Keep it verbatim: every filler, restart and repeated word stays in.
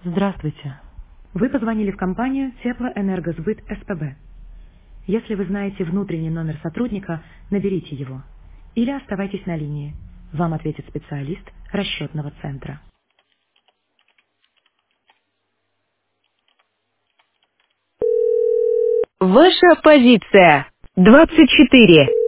Здравствуйте. Вы позвонили в компанию Теплоэнергосбыт СПБ. Если вы знаете внутренний номер сотрудника, наберите его. Или оставайтесь на линии. Вам ответит специалист расчетного центра. Ваша позиция. двадцать четыре.